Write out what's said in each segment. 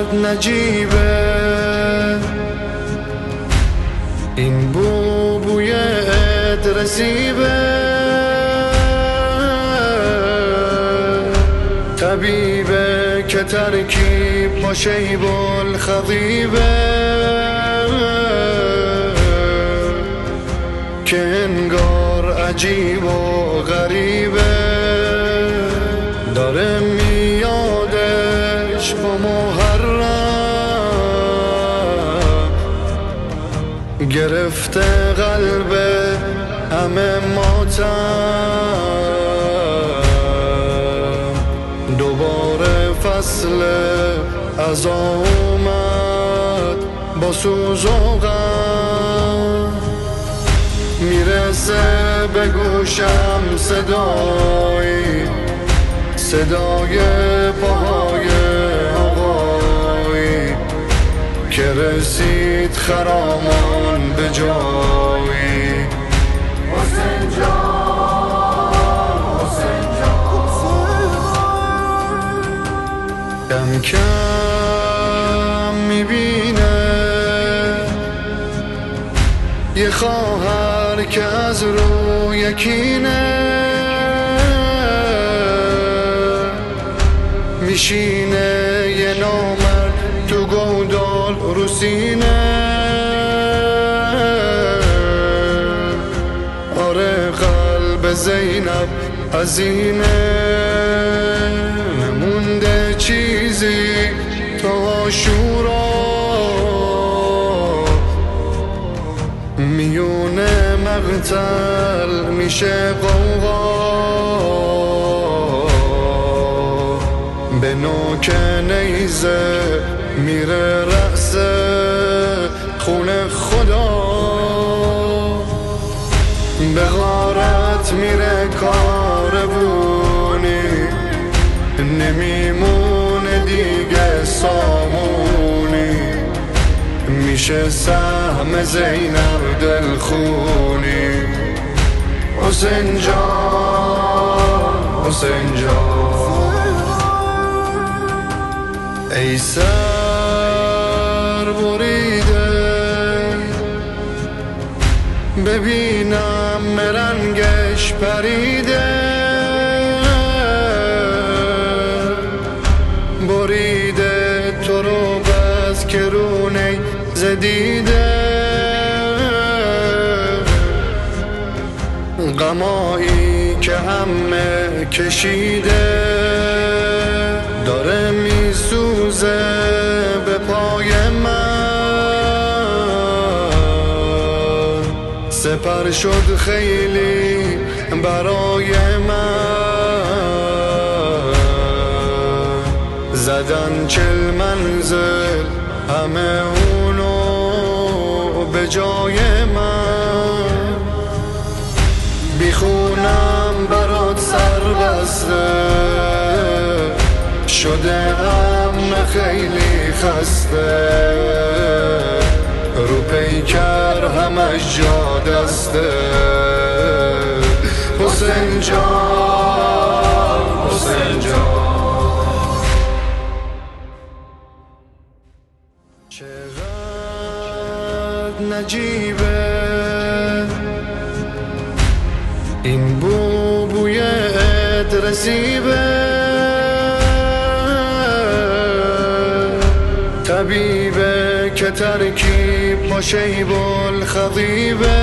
نجیبه این بوی ادرسیبه طبیبه که ترکیب با شیب الخضیبه که انگار عجیب و غریبه داره میادش با محرم گرفته قلب همه ماتم دوباره فصل عزا اومد با سوز و غم میرسه به گوشم صدای پاهای آقایی که رسید خرامان به جایی حسین جان حسین جان کم کم میبینه یه خواهر که از روی کینه میشینه یه نامرد تو گودال رو سینه آره قلب زینب حزینه نمونده چیزی تا عاشورا میونه مقتل میشه قوقا به نوک نیزه میره رأس خون خدا به غارت میره کاروونی نمیمونه دیگه سامونی میشه سهم زینب دلخونی حسین جان حسین جان ای سر بریده ببینم رنگش پریده بریده تو رو بس که رونه زدیده غمایی که همه کشیده داره میسوزه به پای من سپر شد خیلی برای من زدن 40 منزل همه اونو به جای من بیخونم برات سر بسته شده ام خیلی خسته رو پیکر همش جا دسته حسین جان حسین جان چقدر نجیبه این بوی ادرسیبه طبیبه که ترکیب با شیب الخضیبه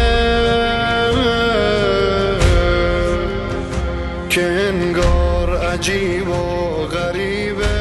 که انگار عجیب و غریبه